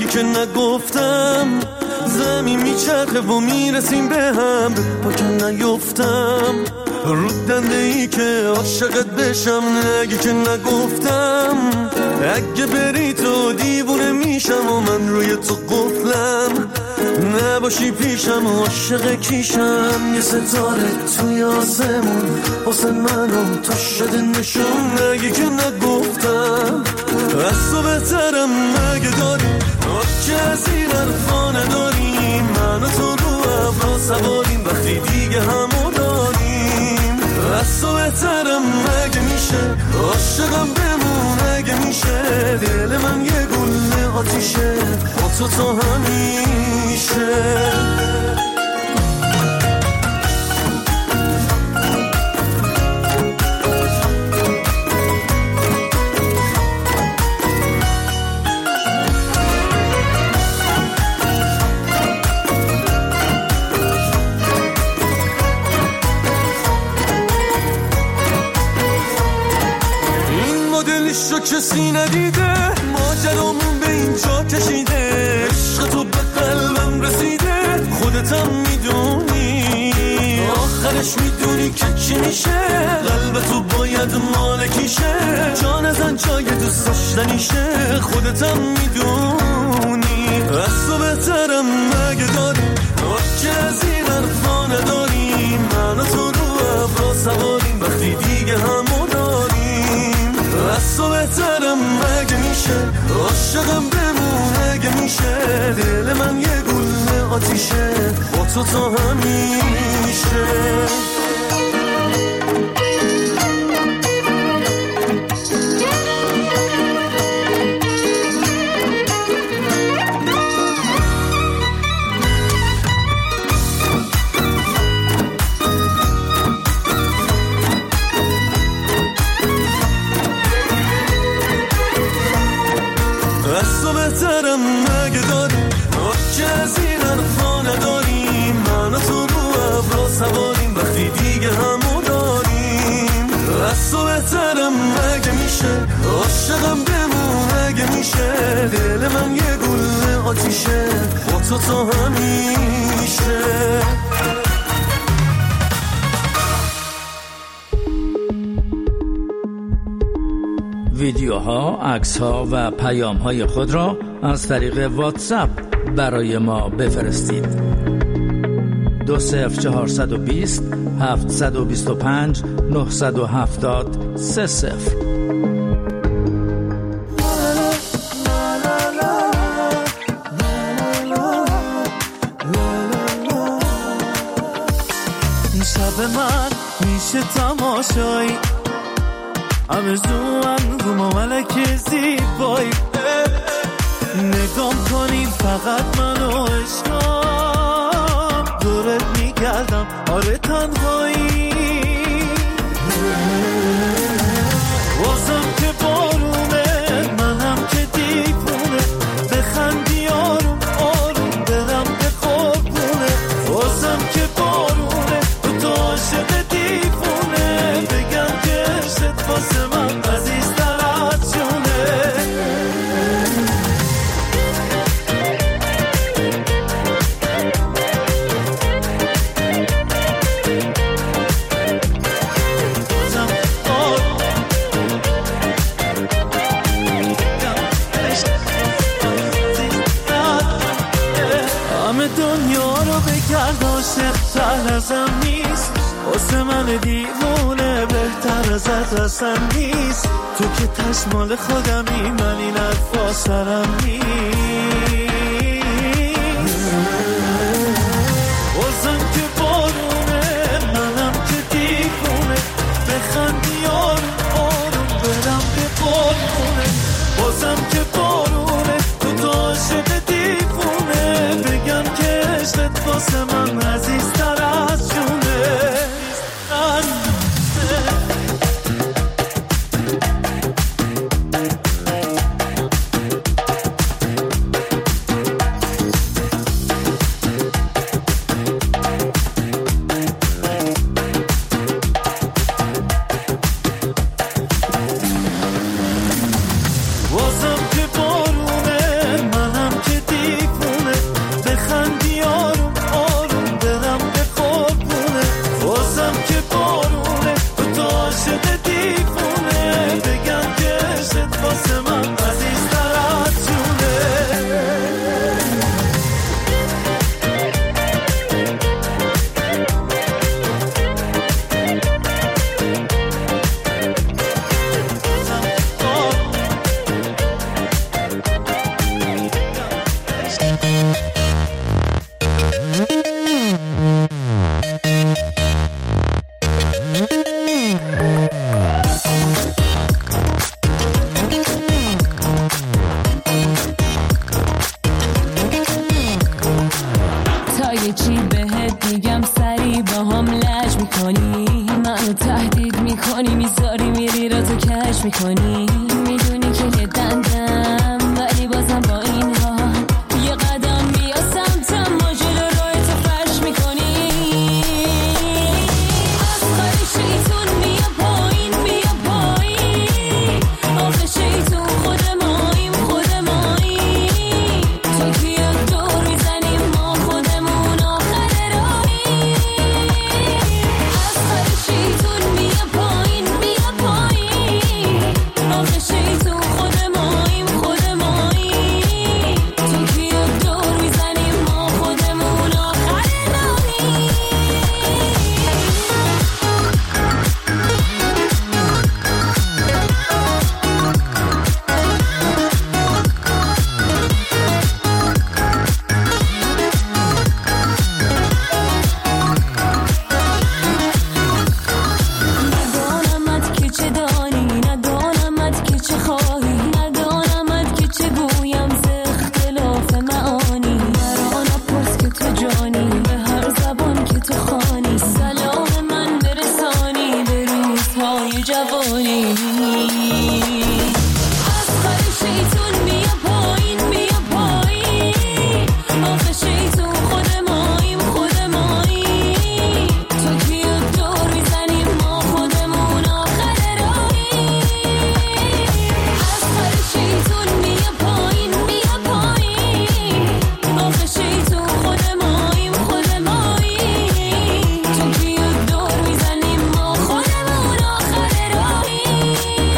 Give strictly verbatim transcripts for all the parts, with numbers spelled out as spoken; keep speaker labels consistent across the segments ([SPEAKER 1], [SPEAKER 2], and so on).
[SPEAKER 1] که نگفتم زمین میچرخه و میرسیم به هم پا که نیفتم رو دنده ای که عاشقت بشم نگی که نگفتم اگه بری تو دیوونه میشم و من روی تو قفلم نباشی پیشم و عاشق کیشم یه ستاره توی آسمون واسه منم تو شده نشون نگی که نگفتم از تو بهترم مگه داری که از این حرفا نداریم من و تو رو ابرا سواریم وقتی دیگه همو داریم از تو بهترم مگه میشه عاشقم بمون اگه میشه دل من یه گله آتیشه با تو تا همیشه شو کسی ندیده ماجرامون به اینجا کشیده عشق تو به قلبم رسیده خودتم میدونی آخرش میدونی که چی میشه قلب تو باید مالکیشه جان ازن جای دوست داشتنیشه خودتم میدونی از تو بهترم مگه داری که از این حرفا نداری من و تو رو ابرا سواریم وقتی دیگه همو داریم از تو بهترم مگه میشه عاشقم بمون اگه میشه دل من یه گله آتیشه با تو تا همیشه از تو بهترم مگه داری که از این حرفا نداریم من و تو رو ابرا سواریم وقتی دیگه همو داریم از تو بهترم مگه میشه عاشقم بمون اگه میشه دل من یه گله آتیشه با تو تا همیشه
[SPEAKER 2] ویدیوها، عکس‌ها و پیام‌های خود را از طریق واتساپ برای ما بفرستید. دو صفر چهارصد و بیست هفتصد و بیست و پنج نهصد و هفتاد سه صفر.
[SPEAKER 3] این شب من میشه تماشایی آرزوام رو ملک زیبایی نگام کنی فقط منو عشقام دورت میگردم آره تنهایی واسم که بارونه منم که دیوونه بخندی آروم آروم برم به قربونه واسم که بارونه تو تو عاشق دیوونه بگم که عشقت واسه من عزیزتر از جونه دنیا رو بگرد عاشق‌تر ازم نیست واسه من دیوونه بهتر ازت اصلا نیست تو که تشمال خودمی من این حرفا سرم نیست واسم که بارونه منم که دیوونه بخندی آروم آروم برم به قربونه واسم که بارونه تو تو عاشق دیوونه بگم که عشقت واسه من عزیزتر از جونه
[SPEAKER 4] میکنی، میدونی که لدندم ولی بازم با این حال یه قدم بیا سمتم، ما جلو روی تو فرش میکنی. از خواهی شیطون بیا پایین بیا پایین، آخه شیطون خود ماییم خود ماییم، تو که یک دور میزنیم ما خودمون آخر راهیم. از خواهی شیطون بیا پایین بیا پایین، آخه شیطون خود ماییم خود ماییم، تو که یک دور میزنیم ما خودمون آخر راهیم. ندانمت که چه دانی، ندانمت که چه خواهی، ندانمت که چه گویم ز اختلاف معانی. مرا نپرس که تو جانی، به هر زبان که تو خوانی، سلام من برسانی به روزهای جوانی. از خواهی شیطون بیا پایین بیا پایین، آخه شیطون خود ماییم خود ماییم، تو که یک دور میزنیم ما خودمون آخر راهیم. از خواهی شیطون بیا پایین بیا پایین، آخه شیطون خود ماییم خود ماییم، تو که یک دور میزنیم ما خودمون آخر راهیم.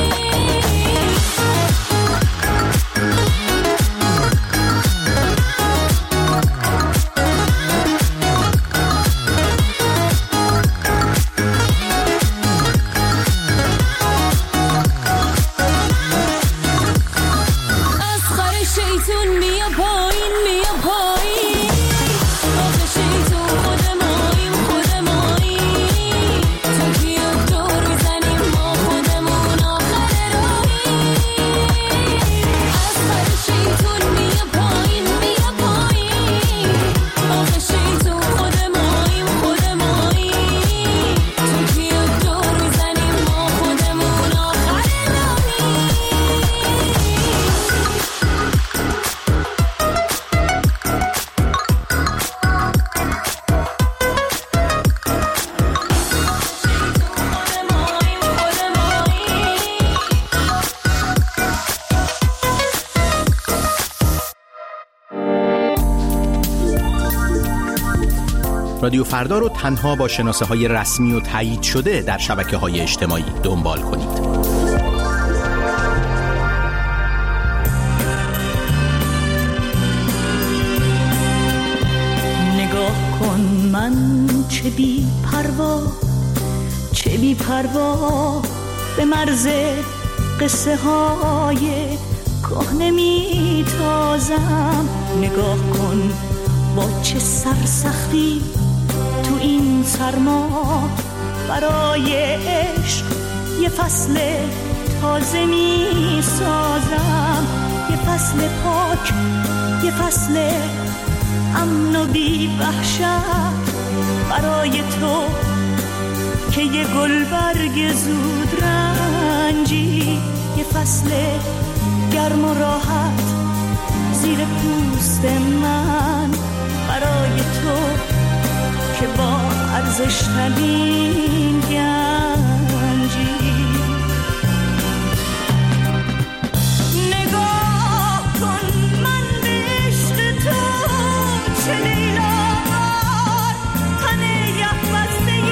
[SPEAKER 4] از خواهی شیطون بیا پایین بیا پایین، آخه شیطون خود ماییم خود ماییم، تو که یک دور میزنیم ما خودمون آخر راهیم. از خواهی شیطون بیا پایین بیا پایین، آخه شیطون خود ماییم خود ماییم، تو که یک دور میزنیم ما خودمون آخر راهیم.
[SPEAKER 5] رادیو فردا رو تنها با شناسه های رسمی و تایید شده در شبکه های اجتماعی دنبال کنید.
[SPEAKER 6] نگاه کن من چه بی پروا چه بی پروا به مرز قصه های کهنه می تازم. نگاه کن با چه سرسختی تو این سرما برای عشق یه فصل تازه می سازم، یه فصل پاک، یه فصل امن و بی وحشت برای تو که یه گلبرگ زود رنجی، یه فصل گرم و راحت زیر پوست من برای تو که با ارزش ترین گنجی. نگاه کن من به عشق تو چه لیلار، تن یخ بسته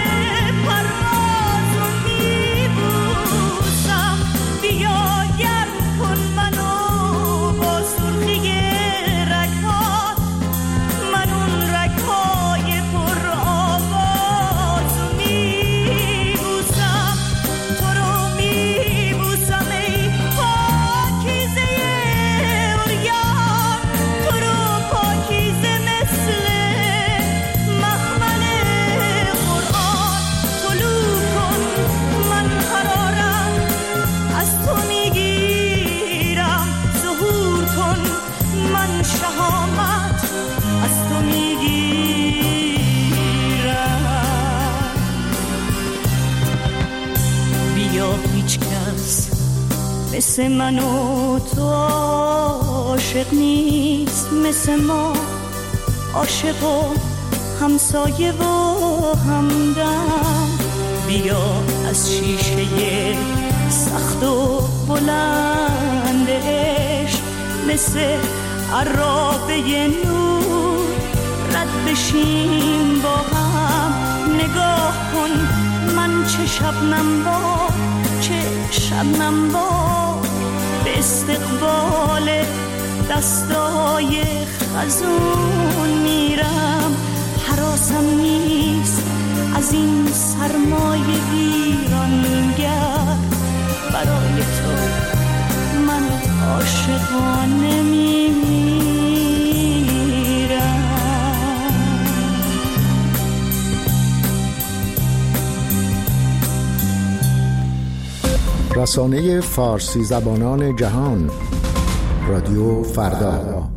[SPEAKER 6] پرواز رو میبوسم. بیا گرم کن منو با سرخی رگ‌هات، من اون رگ‌های پر آواز رو میبوسم. مثل من و تو عاشق نیست، مثل ما عاشق و همسایه و همدم. بیا از شیشه سخت و بلند عشق مثل عرابه نور رد بشیم با هم. نگاه کن من چه شبنم با چه شبنم با به استقبال دستای خزون میرم. حراسم نیست از این سرمایه ویرانگر، برای تو من عاشقانه میمیرم.
[SPEAKER 7] رسانه فارسی زبانان جهان، رادیو فردا.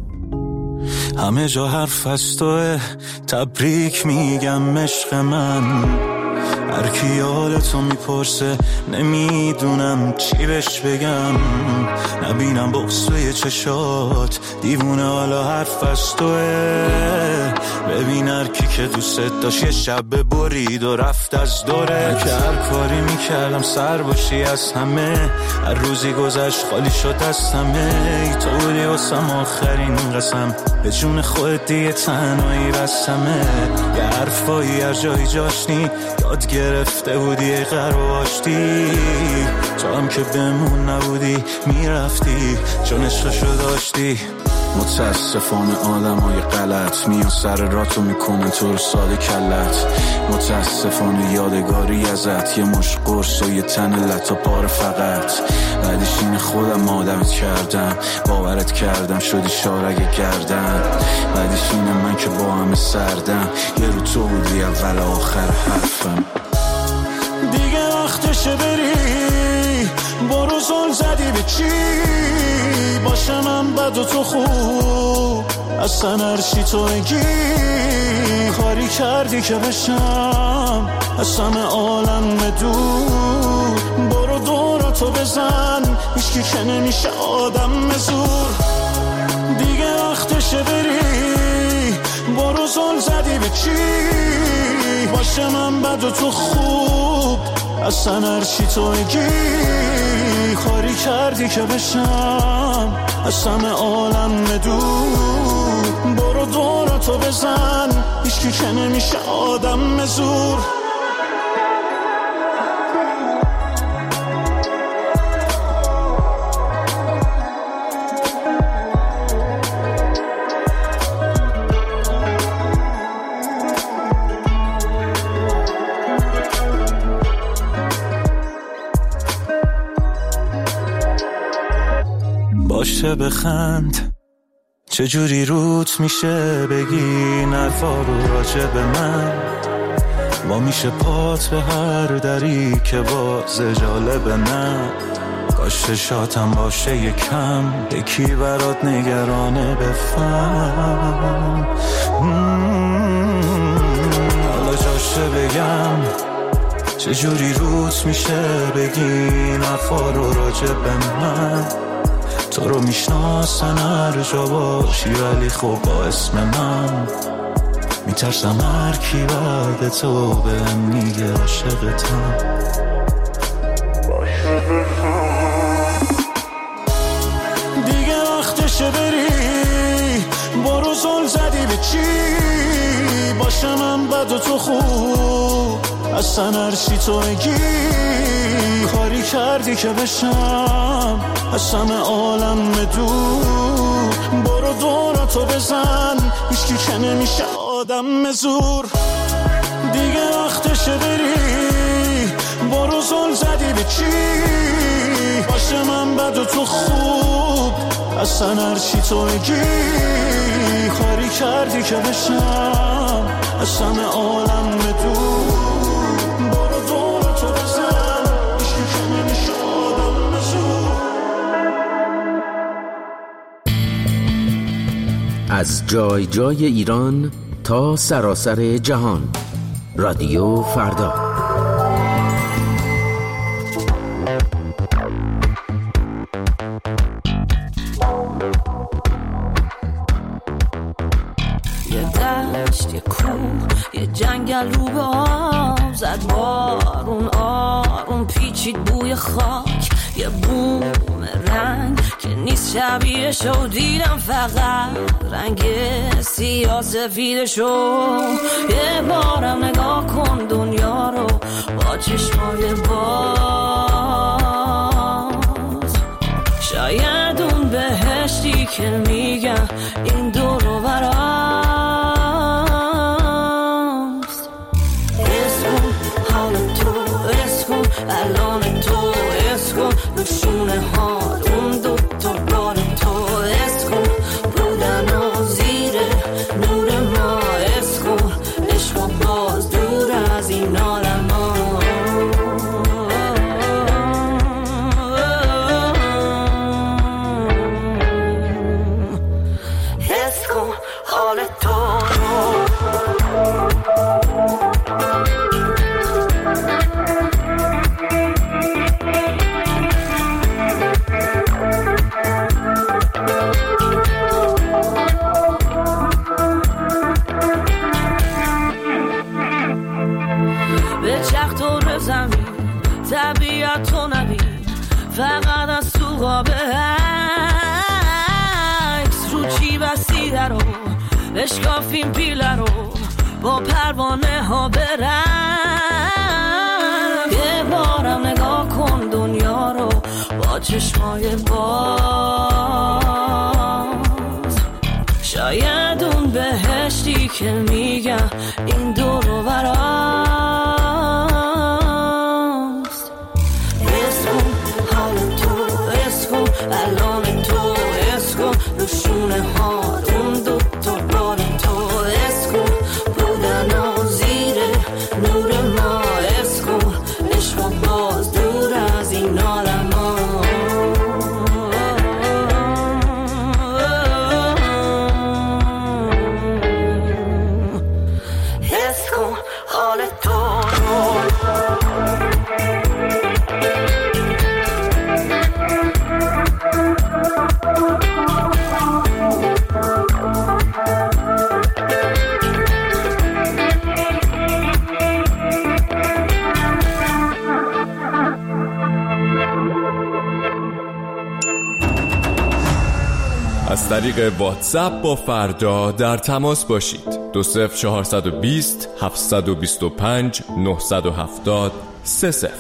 [SPEAKER 8] همه جا حرف از توه، تبریک میگم عشق من. هر کی حالتو میپرسه نمیدونم چی بهش بگم. نبینم بغض توی چشات دیوونه، حالا حرف از توه. ببین هر کی که دوست داشت یه شب برید و رفت از دوره. که هر کاری میکردم سر باشی از همه، هر روزی گذشت خالی شد از همه. ای تو بودی واسم آخرین قسم، به جون خودت دیگه تنهایی بسمه. یه حرفایی هر جایی جاشنی یاد گرفته بودی ای غرب آشتی. تو هم که بمون نبودی میرفتی چون عشقشو داشتی. متاسفانه آدم های غلط میان سر راتو میکنن تو رو ساده کلت. متاسفانه یادگاری ازت یه مش قرص و یه تن لطا پاره فقط. بعدش این خودم آدمت کردم، باورت کردم شدی شارگ گردن. بعدش اینه من که با همه سردم، یه رو تو بودی اول آخر حرفم. دیگه وقتشه بری، برو زل زدی به چی؟ باشه من بد و تو خوب، اصلا هرچی تو بگی. کاری کردی که بشم از همه عالم دور. برو دوراتو بزن، هیچکی که نمیشه آدم زور. دیگه وقتشه بری، برو زل زدی به چی؟ باشه من بد و تو خوب، اصلا هرچی تو بگی. کاری کردی که بشم از همه عالم دور. برو دوراتو بزن، هیچکی که نمیشه آدم زور. باشه بخند، چجوری روت میشه بگی نرفا رو راجع به من. با میشه پات به هر دری که باز جالب نه. باشه شاتم باشه یکم، یکی برات نگرانه بفهم. حالا جاشه بگم چجوری روت میشه بگی نرفا رو راجع به من. تو رو میشناسن هر جا باشی ولی خب با اسم من میترسم هر کی بعد تو بهم میگه عاشقتم. دیگه وقتشه بری، برو زل زدی به چی؟ باشه من بد و تو خوب، اصلا هرچی تو بگی. کاری کردی که بشم از همه عالم دور. برو دوراتو بزن، هیچکی که نمیشه آدم زور. دیگه وقتشه بری، برو زل زدی به چی؟ باشه من بد و تو خوب، اصلا هرچی تو بگی. کاری کردی که بشم از همه عالم دور. برو دوراتو بزن، هیچکی که نمیشه آدم زور.
[SPEAKER 9] از جای جای ایران تا سراسر جهان، رادیو فردا.
[SPEAKER 4] دشت، یه کوه، یه جنگل رو به آب زد بارون آروم پیچید بوی خاک، یه بوم رنگ که نیست شبیهشو دیدم، فقط رنگ سیاه سفیدشو. یه بارم نگاه کن دنیا رو با چشمای باز، شاید اون بهشتی که میگم این دور و براست. اسم حال تو، اسم الان تو، اسم نشونه حال اون دو تا بار تو، اسم بودن و زیر نور ما، اسم عشق و باز دور از این عالم ها. اسم حال تو طبیعت تو نبین، فقط از تو قاب عکس رو چی بسیده رو اشکافیم پیله رو با پروانه ها برم. یه بارم نگاه کن دنیا رو با چشمای باز، شاید اون بهشتی که میگم این دور و براست. الان تو اسکو نشونه حال اون دو تا بار تو، اسکو بودن و زیر نور ما، اسکو عشق و باز دور از این عالم ها. اسکو حال تو
[SPEAKER 10] از طریق واتساپ با فردا در تماس باشید. دو صفر چهارصد و بیست هفتصد و بیست و پنج نهصد و هفتاد سه صفر.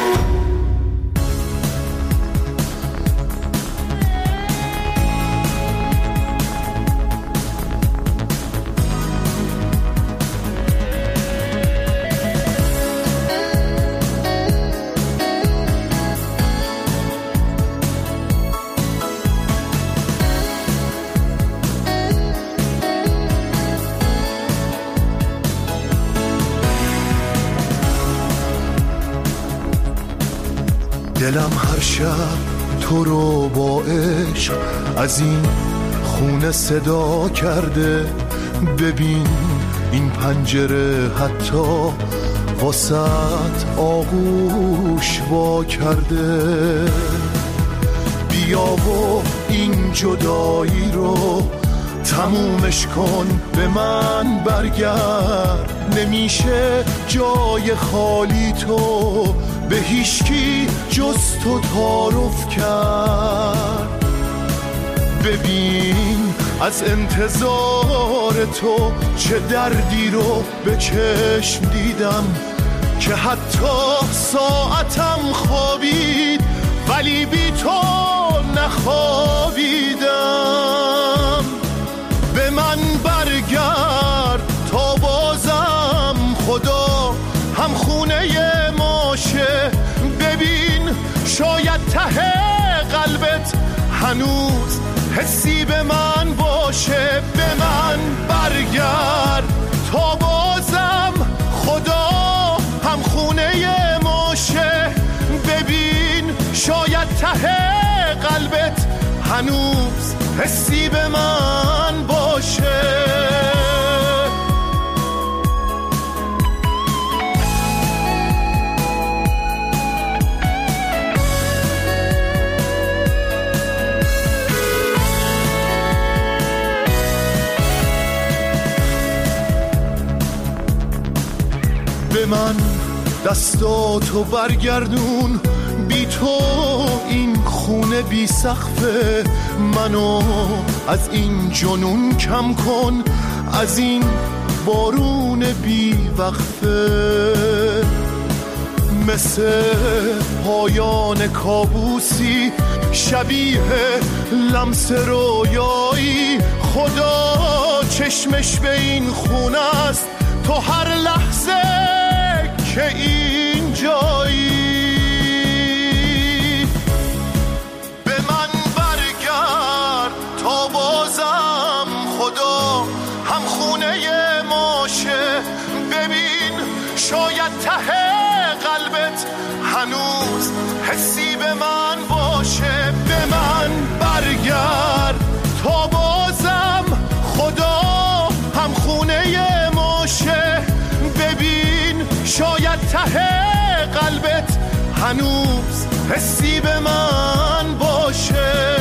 [SPEAKER 11] دلم هر شب تو رو با عشق از این خونه صدا کرده، ببین این پنجره حتی واسط آغوش وا کرده. بیا و این جدایی رو تمومش کن، به من برگرد، نمیشه جای خالی تو به هیچکی جز تو تعارف کرد. ببین از انتظار تو چه دردی رو به چشم دیدم، که حتی ساعتم خوابید ولی بی تو نخوابیدم. به من برگرد تا بازم خدا هم خونه ماشه، ببین شاید ته قلبت هنوز حسی به من باشه. به من برگرد تا بازم خدا هم خونه ماشه، ببین شاید ته قلبت هنوز حسی به من باشه. من دستاتو برگردون، بی تو این خونه بی سقفه، منو از این جنون کم کن، از این بارون بی وقفه. مثل پایان کابوسی شبیه لمس رویایی، خدا چشمش به این خونه است تو هر لحظه که این جایی. به من برگرد تا بازم خدا هم خونه ماشه، ببین شاید ته قلبت هنوز حسی به من باشه. به من برگرد تا بازم خدا هم خونه ماشه، ببین شاید ته قلبت هنوز حسی به من باشه.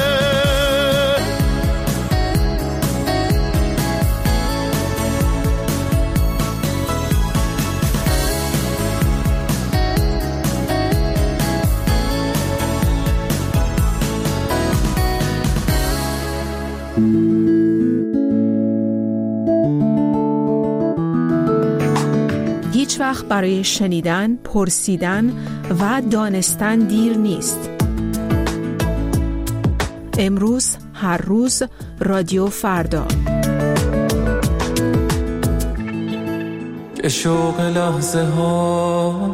[SPEAKER 12] هیچ وقت برای شنیدن، پرسیدن و دانستن دیر نیست. امروز، هر روز، رادیو فردا.
[SPEAKER 13] که شوق لحظه ها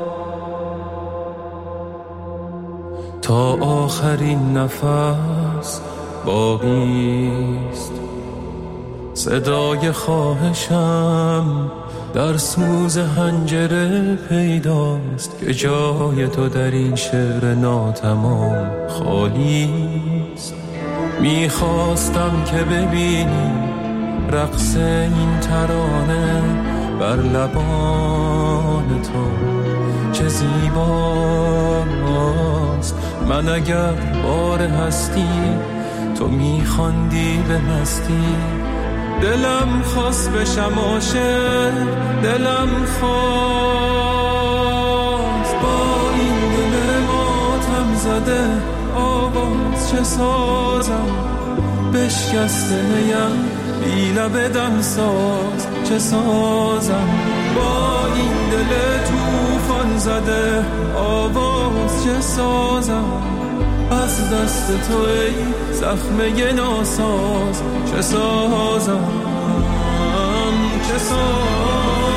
[SPEAKER 13] تا آخرین نفس باقیست، صدای خواهشم در سوز حنجره پیداست که جای تو در این شعر ناتمام خالیست. میخواستم که ببینی رقص این ترانه بر لبان تو چه زیباست. من اگر بار هستی تو میخواندی به مستی، دلم خواست بشم عاشق، دلم خواست با این دل ماتم زده آواز چه سازم، بشکسته نیم بی لب دم ساز چه سازم. با این دل توفان زده آواز چه سازم، از دست تو ای زخمه ناساز چه سازم چه سازم.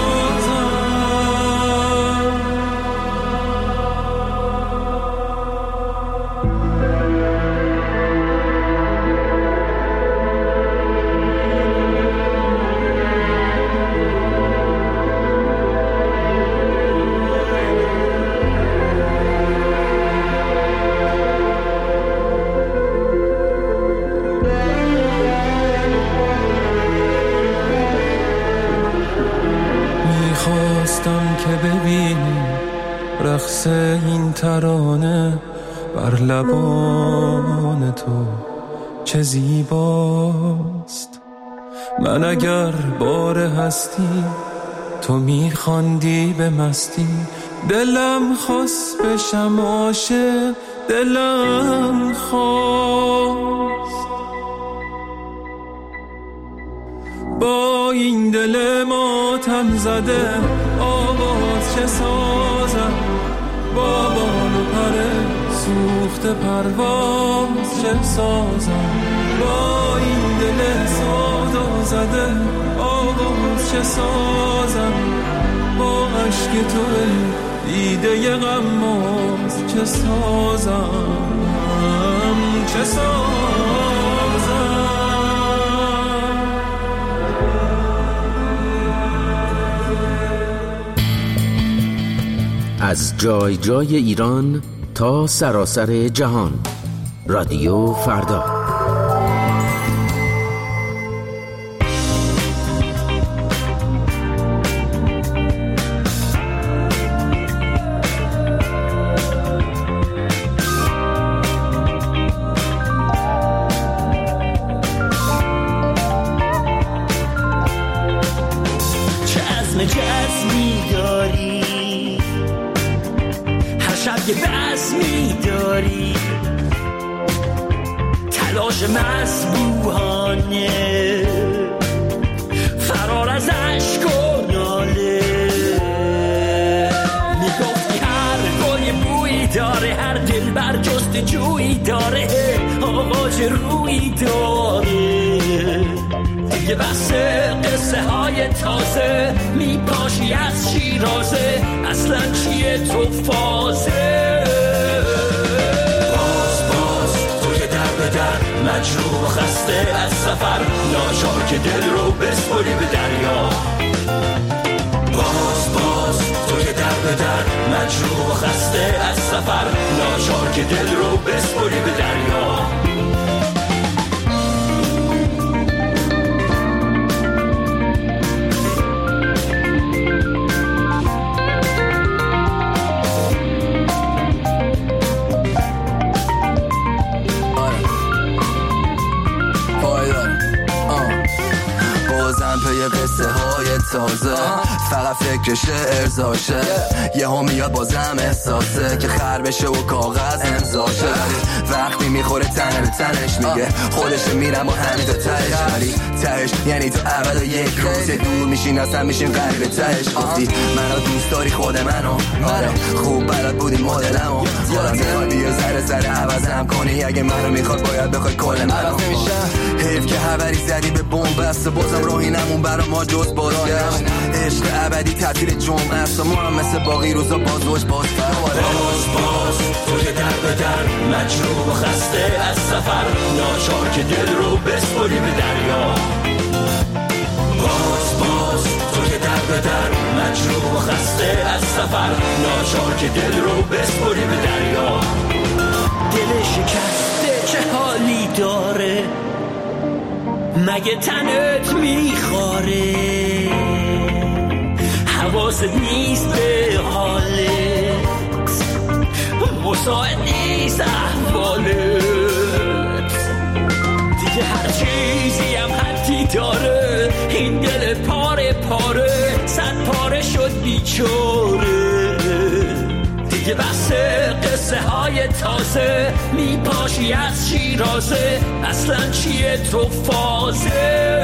[SPEAKER 13] رقص این ترانه بر لبان تو چه زیباست. من اگر بار هستی تو میخواندی به مستی، دلم خواست بشم عاشق، دلم خواست با این دل ماتم زده آواز چه سازم، با بال و پر سوخت پرواز چه سازم. با این دل سادا زده آواز چه سازم، با عشق تو دیده غماز چه سازم چه سازم.
[SPEAKER 9] از جای جای ایران تا سراسر جهان، رادیو فردا.
[SPEAKER 3] جزمی داری، هر شب یه بزمی داری، تلاش مذبوحانه فرار از عشق و ناله. میگفتی هر گل بویی داره، هر دل بر جست جویی داره، آغاز رویی داره. دیگه بس قصه های تازه میپاشی از شیرازه، اصلا چیه تو فازه؟ باز باز تو که در به در مجروح و خسته از سفر، ناچار که دل رو بسپری به دریا. باز باز تو که در به در مجروح و خسته از سفر، ناچار که دل رو بسپری به دریا.
[SPEAKER 14] قصه های تازه فقط فکرش ارزاشه، یه ها میاد بازم احساسه که خر بشه و کاغذ امضاشه. وقتی میخوره تنه به تنش میگه خودش میرم و همین تا تهش، ولی تهش یعنی تو اول و یک روز دور میشین اصلا میشین قریب تهش. گفتی منو دوست داری خود منو، آره خوب بلد بودی مدلمو، خودم میخوای بیا زره زره عوضم کنی، اگه منو میخواد باید بخوای کل منو. حیف که خبری زدی به بمب بسته، بازم راهی نمون برا ما جز بارگشت. عشق ابدی تعطیل جمعه است و ما هم مثل باقی روزا بازوش باز فراره.
[SPEAKER 3] باز باز تو که در به در مجروح و خسته از سفر، ناچار که دل رو بسپری به دریا. باز باز تو که در به در مجروح و خسته از سفر، ناچار که دل رو بسپری به دریا. دل شکسته چه حالی داره، مگه تنت میخواره؟ حواست نیست به حالت، مساعد نیست احوالت. دیگه هر چیزی هم حدی داره، این دل پاره پاره صد پاره شد بیچاره. دیگه بس قصه های تازه میپاشی از شیرازه، اصلا چیه تو فازه؟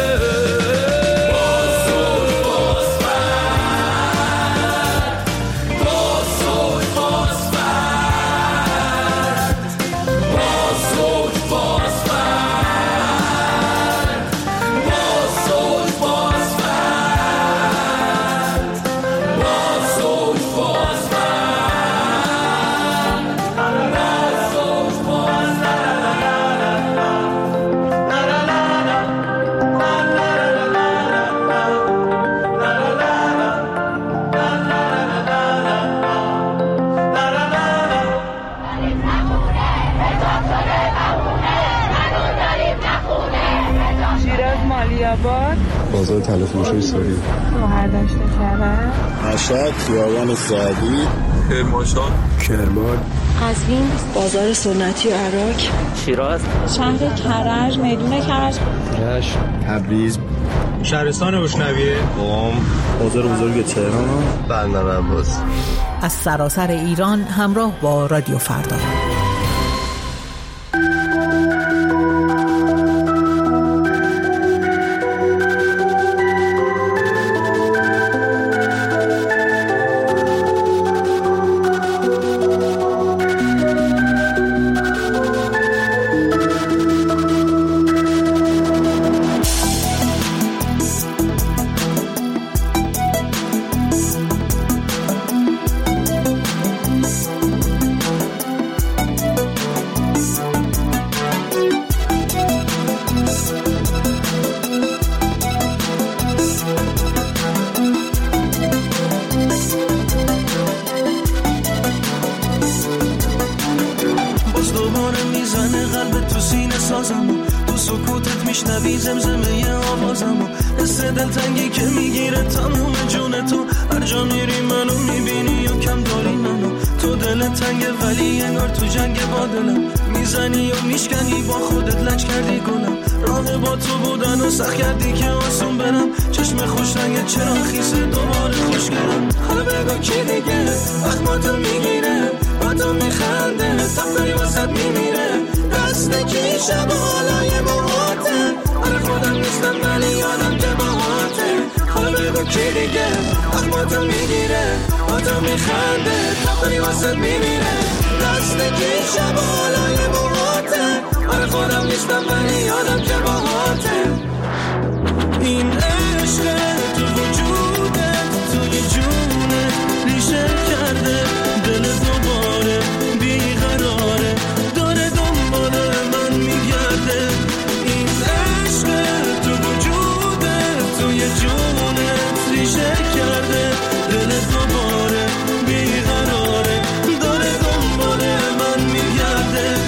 [SPEAKER 15] بازار تلفروشی سوری،
[SPEAKER 16] شوهر داشته کرد،
[SPEAKER 15] مشهد، خیابان سعدی،
[SPEAKER 17] کرمانشاه،
[SPEAKER 15] کرمان،
[SPEAKER 16] قزوین، بازار سنتی و عراق،
[SPEAKER 17] شیراز،
[SPEAKER 16] شهر کرج، میدون کرج،
[SPEAKER 15] رشت، تبریز،
[SPEAKER 18] شهرستان بشنویه،
[SPEAKER 15] قم، بازار بزرگ تهران،
[SPEAKER 18] بندر عباس.
[SPEAKER 12] از سراسر ایران همراه با رادیو فردا.
[SPEAKER 1] میشنوی زمزمه آوازمو، حس دلتنگی که میگیره تموم جون تو، هر جا میری منو میبینی و کم داری منو،
[SPEAKER 3] تو دل تنگه ولی انگار تو جنگ با دلم، میزنی و میشکنی با خودت لج کردی گلم، راه با تو بودن و سخت کردی که آسون برم، چشم خوش رنگت چرا خیسه دوباره خوش کردم. حالا بگو کی دیگه اخماتو میگیره، با تو میخنده تفکری واسد میمیره، دست کی شب و حالای موهاته، آره خودم نیستم ولی یادم که باهاته. حالا بگو کی دیگه اخماتو میگیره، با تو میخنده تفکری واسد میمیره، دست کی شب و حالای موهاته، آره خودم نیستم ولی یادم که باهاته. این عشق تو وجودت توی جونت ریشه کرده، دل دوباره بیقراره داره دنبال من میگرده. این عشق تو وجودت توی جونت ریشه کرده، دل دوباره بیقراره داره دنبال من میگرده.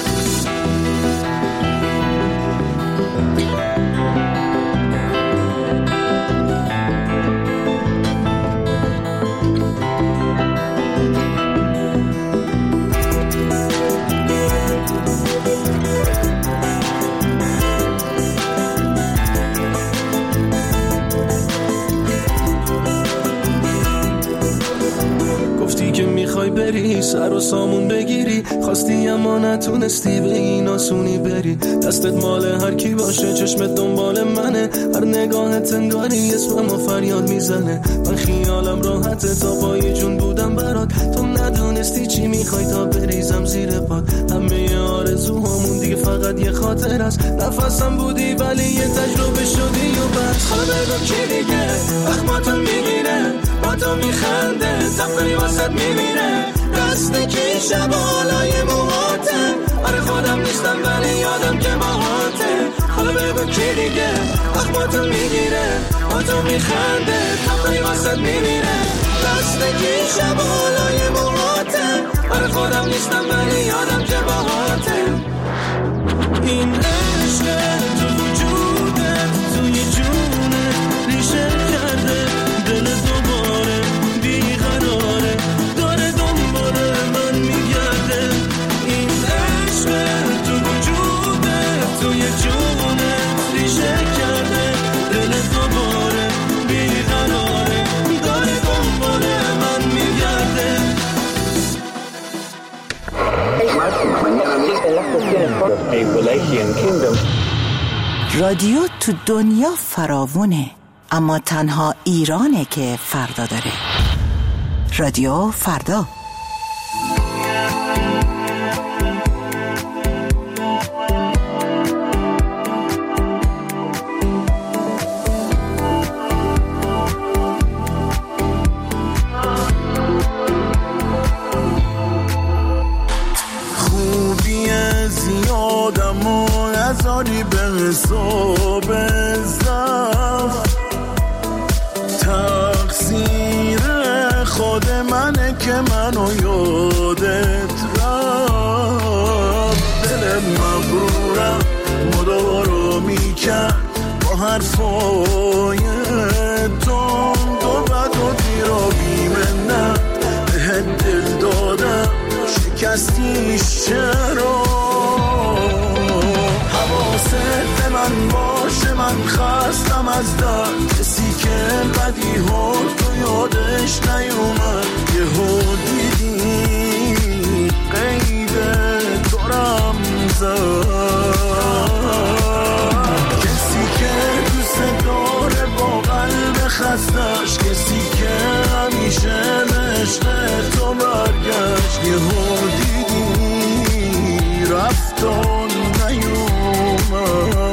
[SPEAKER 3] میخوای بری سر و سامون بگیری، خواستی اما نتونستی به این آسونی بری، دستت مال هر کی باشه چشمت دنبال منه، هر نگاهت انگاری اسمم و فریاد میزنه. من خیالم راحته تا پای جون بودم برات، تو ندونستی چی میخوای تا بریزم زیر پات، همه آرزوهامون دیگه فقط یه خاطر است، نفسم بودی ولی یه تجربه شدی و بس. حالا بگو کی دیگه اخماتو میگیره، با تو میخنده تفکری واسد میمیره، دست کی شب و حالای موهاته، آره خودم نیستم ولی یادم که باهاته. حالا بگو کی دیگه اخماتو میگیره، با تو میخنده تفکری واسد میمیره، دست کی شب و حالای موهاته، آره خودم نیستم ولی یادم که باهاته. این عشق تو وجودت توی جونت ریشه کرده، دل دوباره بیقراره داره دنبال من میگرده. این عشق تو وجودت توی جونت ریشه کرده، دل دوباره بیقراره داره دنبال من میگرده.
[SPEAKER 19] رادیو تو دنیا فراوونه، اما تنها ایرانه که فردا داره. رادیو فردا.
[SPEAKER 1] زیادم و نذاری به حساب زفت، تقصیر خود منه که منو یادت رفت. دل مغرورم مدارو میکرد با حرفای تند و بد و دیر و بیمنت، بهت دل دادم شکستیش چرا؟ حواست به من باشه، من خستم از درد، کسی که بدی ها تو یادش نیومد، یه ها دیدی قید دارم زد، کسی که دوست داره با قلب خستش، کسی که همیشه عشق تو برگشت، یه ها دیدی رفتان نیومد.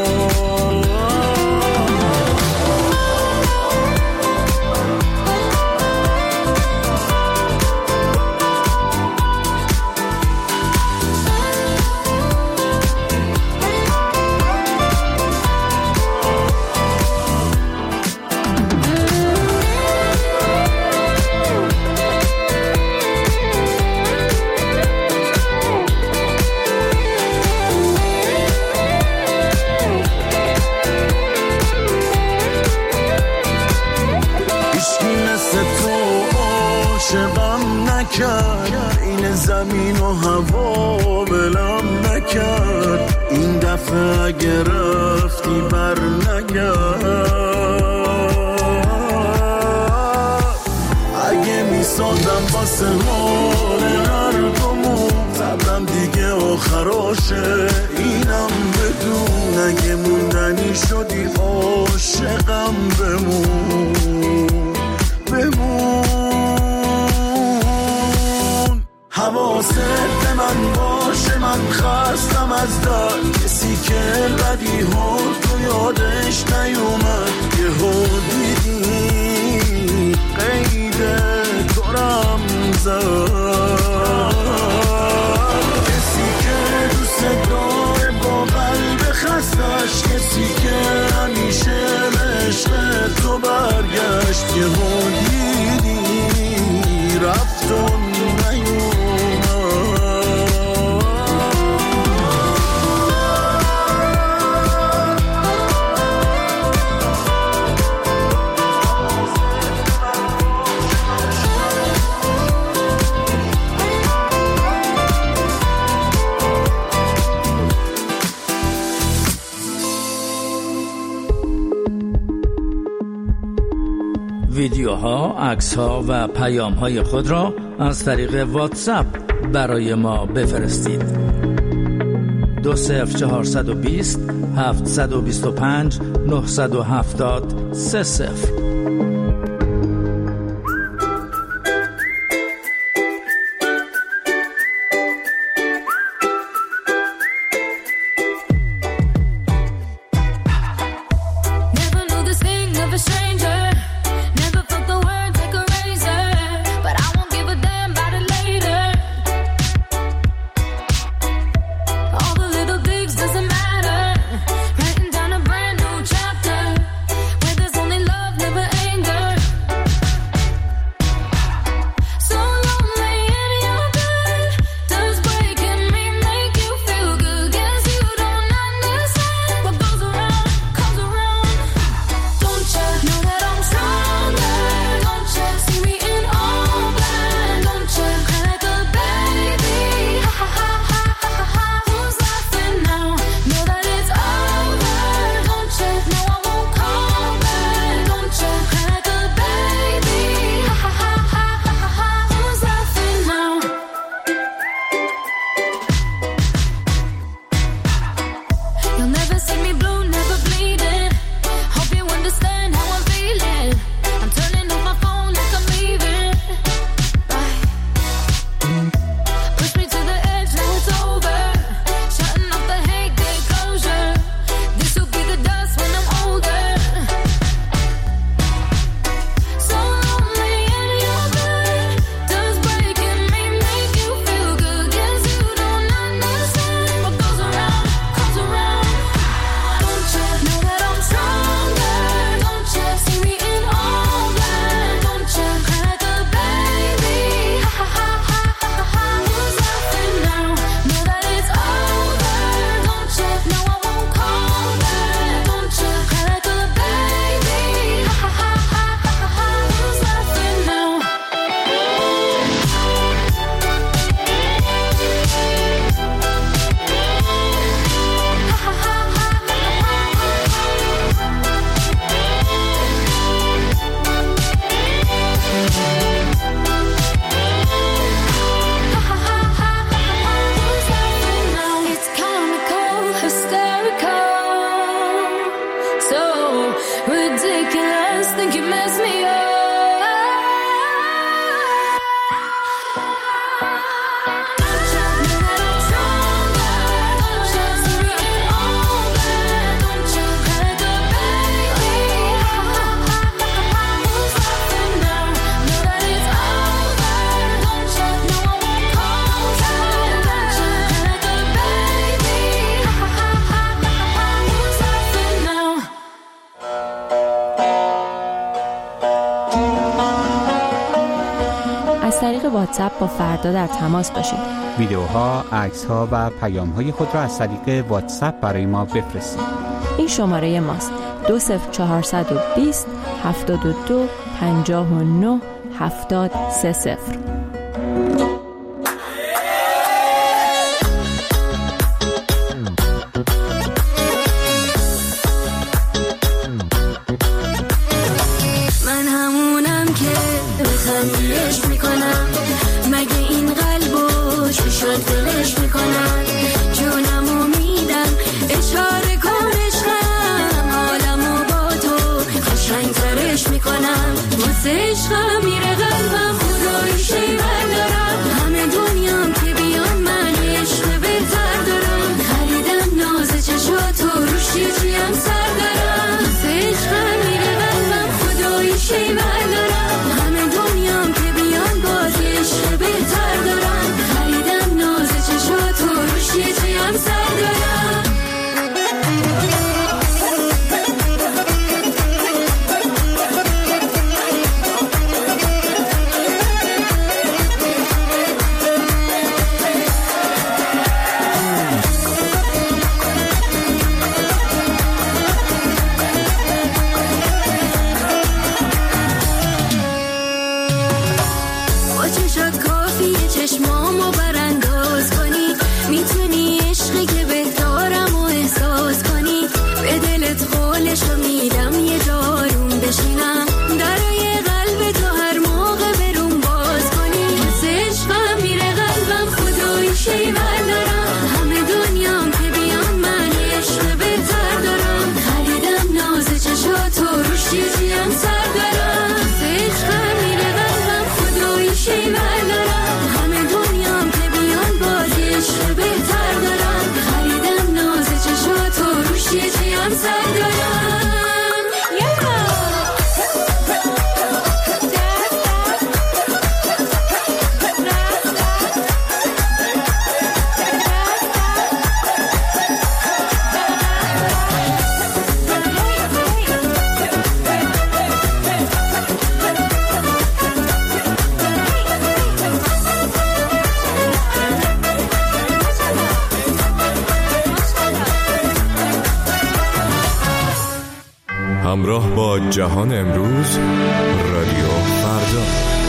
[SPEAKER 1] کرد، این زمین و هوا ولم نکرد، این دفعه اگه رفتی بر نگرد. اگه میسازم واسه حال هرگمون صبرم دیگه آخراشه، اینم بدون اگه موندنی شدی عاشقم بمون بمون. حواست به من باشه، من خستم از درد، کسی که بدی ها تو یادش نیومد، یه ها دیدی قید تورم زد. کسی که دوست داره با قلب خستش، کسی که همیشه به عشق تو برگشت، یه ها دیدی رفت و نیومد.
[SPEAKER 2] ویدیوها، عکس‌ها و پیام‌های خود را از طریق واتساپ برای ما بفرستید. دو صفر چهارصد و بیست هفتصد و بیست و پنج نهصد و هفتاد سه صفر.
[SPEAKER 20] واتساپ با فردا در تماس باشید.
[SPEAKER 5] ویدیوها، عکس‌ها و پیام‌های خود را از طریق واتساپ برای ما بفرستید.
[SPEAKER 20] این شماره ماست: دو صفر چهارصد و بیست هفتاد و دو پنجاه و نه هفتاد سه صفر.
[SPEAKER 4] من همونم که بخندیش میکنم، مگه این قلبو چی شد دلش میکنم، جونمو میدم اشاره کن عشقم، حالمو با تو قشنگ ترش میکنم، واسه عشقم میره قلبم خدای شیور دارم، همه دنیام که بیان من عشق بهتر دارم، خریدم ناز چشاتو روش یه جیم سر دارم، واسه عشقم میره قلبم خدای شیور دارم، همه دنیام که بیان باز عشق بهتر دارم، خریدم ناز چشاتو روش یه جیم سر دارم. با چشات کافیه چشمامو برانداز کنی، میتونی عشقی که بهتارم و احساس کنی، به دلت قولشو میدم یه جارون بشینم، درای قلب تو هر موقع برون باز کنی، واسه عشقم میره قلبم خدای شیور دارم، همه دنیام که بیان من عشق بهتر دارم، خریدم ناز چشاتو روش یه جیم سر دارم، واسه عشقم میره قلبم خدای شیور دارم، همه دنیام که بیان باز عشق بهتر دارم، خریدم ناز چشاتو روش یه جیم سر دارم.
[SPEAKER 10] همراه با جهان امروز، رادیو فردا.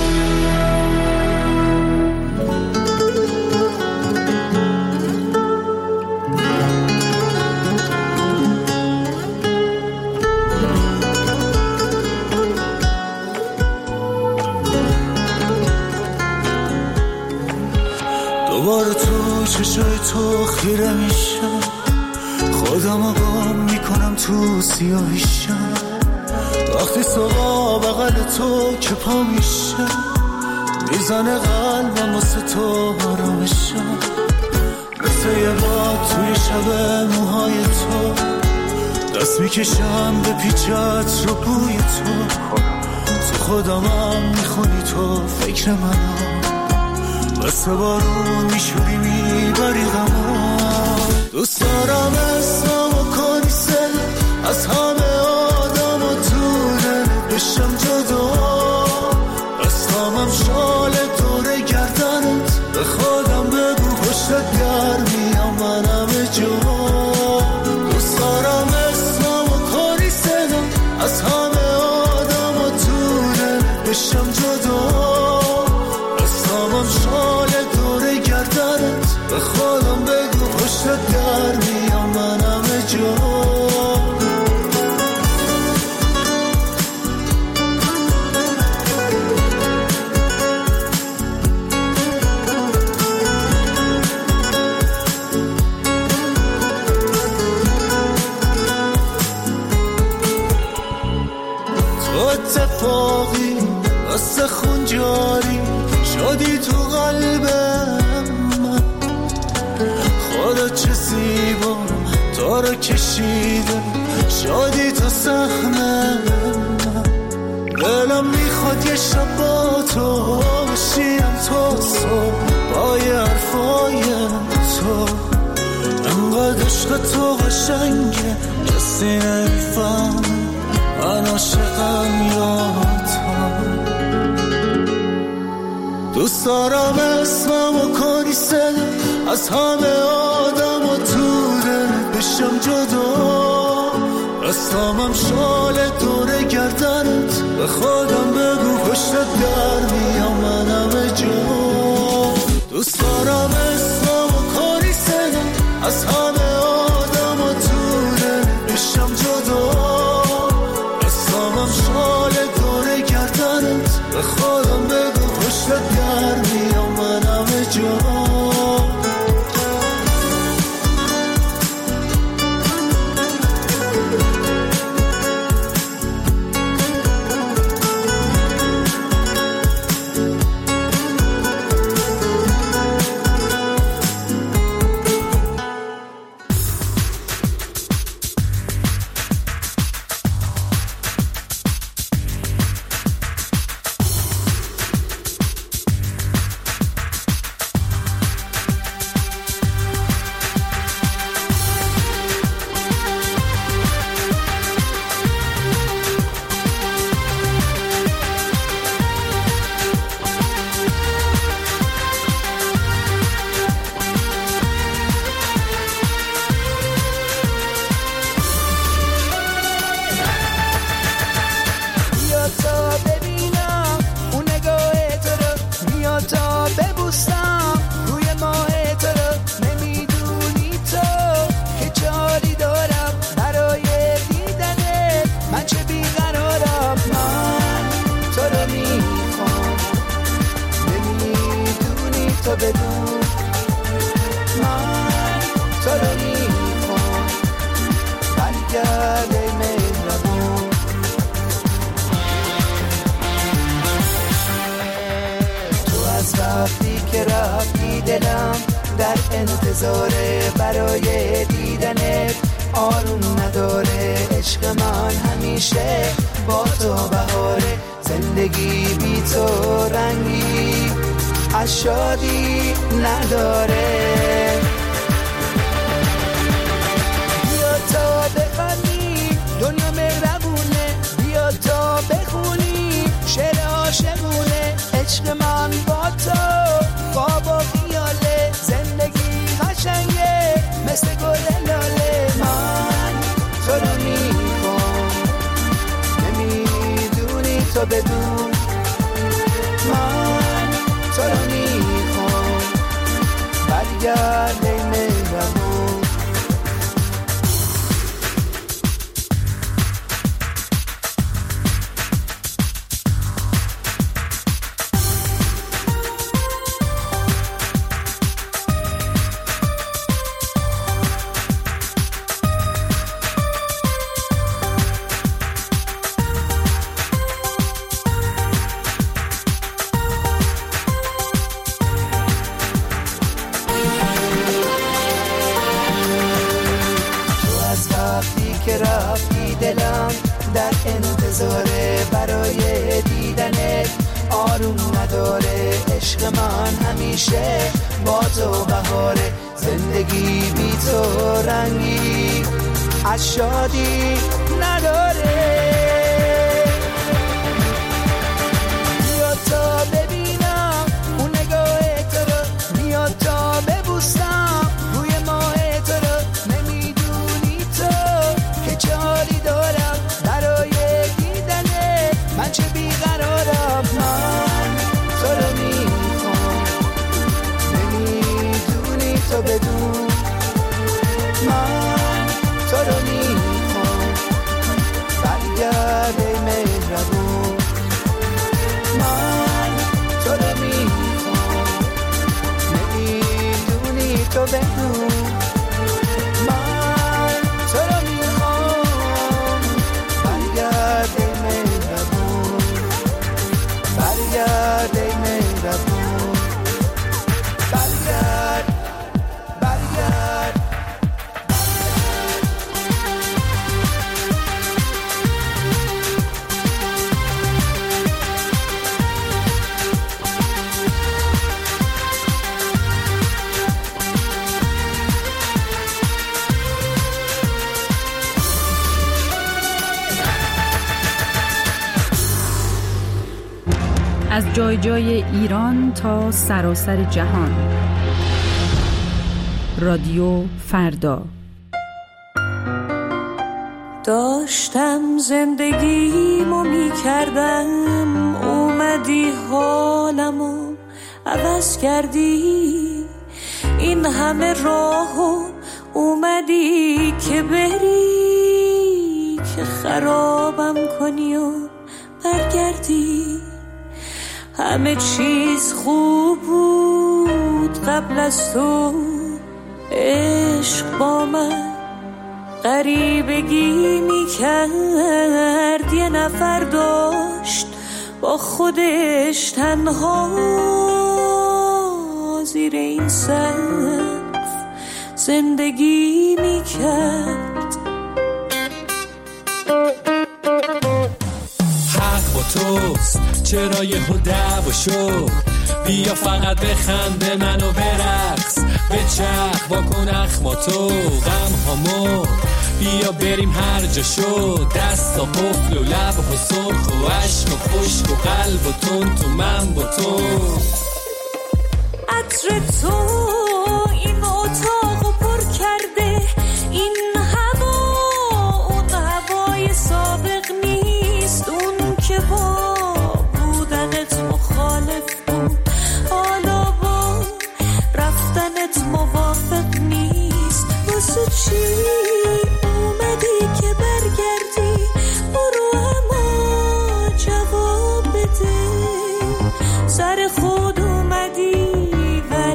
[SPEAKER 3] دوباره تو چشای تو خیره میشم، خودم گم میکنم تو سیاهیشم، وقتی صبح بغل تو که پا میشم، میزنه قلبم واسه تو آرامشم، مثل یه باد توی شب موهای تو، دست میکشم به پیچت رو بوی تو، تو خودمم میخونی تو فکر منم، مثل بارون میشوری میبری غمم، دوست دارم اسممو کنی سل از همه آدم و تو دلت بشم جدا، دستامم شال دور گردنت، به خودم بگو پشتت گرمیم من همه جا، دوست دارم اسممو کنی سل از همه آدم و تو دلت بشم جدا، دستامم شال دور گردنت، به خودم بگو پشتت گرمیم من همه جا. تو اتفاقی واسه خون جاری شدی تو قلبم من، خدا چه زیبا تو رو کشیده شدی تو صحنه من، دلم میخواد یه شب با تو بشیم تو صبح با یه حرفای تو، انقدر عشق تو قشنگه کسی نمیفهمه من عاشقم یا تو، دوست دارم اسممو کنی صدا از همه آدم و تو دلت بشم جدا، دستامم شال دور گردنت، به خودم بگو پشتت گرمیم من همه جا.
[SPEAKER 21] تو بدون من تو رو میخوام برگرد ای مهربون تو از وقتی که رفتی دلم در انتظاره برای دیدنت آروم نداره عشق من همیشه با تو بهاره زندگی بی تو رنگی از شادی نداره بیا تا بخوانی دنیا مهربونه بیا تا بخونی شعر عاشقونه عشق من با تو خواب و خیاله زندگی قشنگه مثل گل لاله من تو رو میخوام نمیدونی تو بدون من تو رو میخوام برگرد ای مهربون که رفتی دلم در انتظاره برای دیدنت آروم نداره عشق من همیشه با تو بهاره زندگی بی تو رنگی از شادی نداره بیا تا ببینم اون نگاه تو رو بیا تا ببوسم روی ماه تو رو نمیدونی تو که چاری دارم برای دیدنه من چه بیقرارم من تو رو میخوام نمیدونی تو بدون من تو رو میخوام برگرد ای مهربون من تو رو میخوام نمیدونی تو بدون من تو رو میخوام برگرد ای مهربون برگرد ای مهربون برگرد برگرد
[SPEAKER 12] از جای جای ایران تا سراسر جهان رادیو فردا
[SPEAKER 6] داشتم زندگیمو میکردم اومدی حالمو عوض کردی این همه راهو اومدی که بری که خرابم کنی و برگردی همه چیز خوب بود قبل از تو عشق با من غریبگی میکرد یه نفر داشت با خودش تنها زیر این سقف زندگی میکرد
[SPEAKER 13] حق با توست چرا یه دعوا شد بیا فقط بخنده منو برقص بچرخ واکن اخماتو غم هامو بیا بریم هر جا شد دستا قفل و لب و سرخ و عشق و خشک و قلب و تون تو من با تو
[SPEAKER 6] عطر تو این اتاقو پر کرده این هوا اون هوای سابق نیست اون که با بودنت مخالف بود حالا با رفتنت موافق نیست واسه چی اومدی که برگردی برو اما جواب بده سر خود اومدی و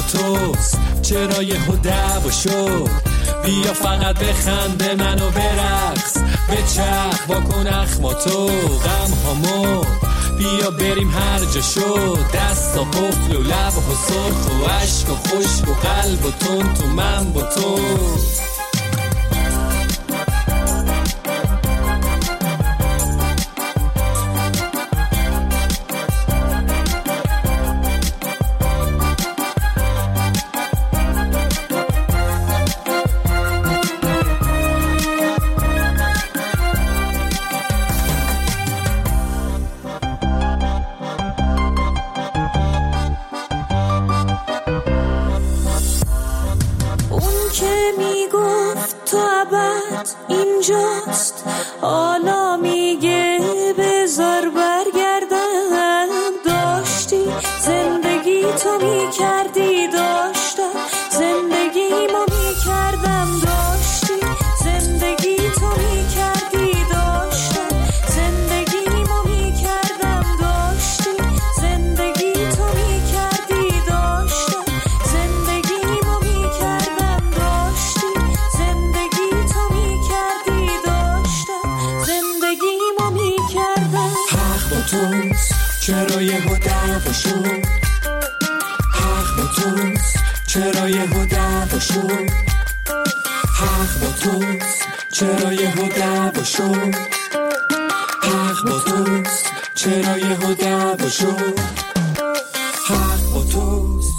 [SPEAKER 13] توست، چرا یه دعوا شد؟ بیا فقط بخنده منو برقص، بچرخ واکن اخماتو غم هامو، بیا بریم هر جا شد، دست و قفل و لب و سرخ و عشق و خشک و قلب و تون تو من با تو.
[SPEAKER 6] اینجاست حالا میگه بذار برگردم، داشتی زندگی تو میکردی، داشتم زندگیمو میکردم، داشتی زندگی تو میکردی، داشتم زندگیمو میکردم، داشتی زندگی تو میکردی، داشتم زندگیمو میکردم، داشتی زندگی تو میکردی، داشتم زندگیمو میکردم.
[SPEAKER 13] حق با توست، چرا یهو دعوا شد؟ حق با توست، چرا یهو دعوا شد؟ حق با توست، چرا یهو دعوا شد؟ حق با توست، چرا یهو دعوا شد؟ حق با توست،